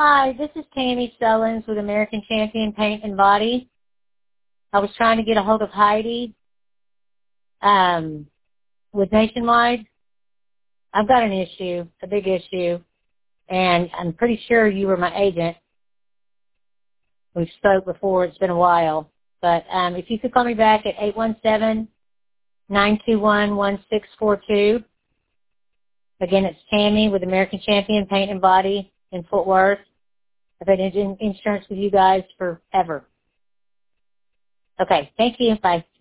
Hi, this is Tammy Sullins with American Champion Paint and Body. I was trying to get a hold of Heidi with Nationwide. I've got an issue, a big issue, and I'm pretty sure you were my agent. We've spoke before. It's been a while. But if you could call me back at 817-921-1642. Again, it's Tammy with American Champion Paint and Body in Fort Worth. I've had insurance with you guys forever. Okay, thank you. Bye.